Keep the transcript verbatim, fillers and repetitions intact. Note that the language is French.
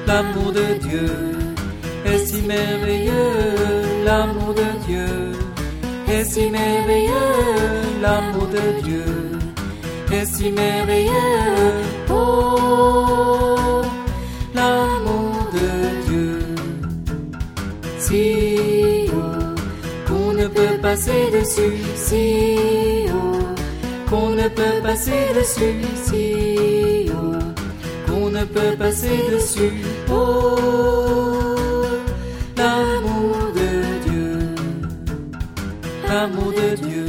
L'amour de Dieu est si merveilleux, l'amour de Dieu est si merveilleux, l'amour de Dieu est si merveilleux. Oh, l'amour de Dieu, si haut qu'on ne peut passer dessus, si haut qu'on ne peut passer dessus, si haut qu'on ne peut passer dessus. Oh, l'amour de Dieu, l'amour de Dieu.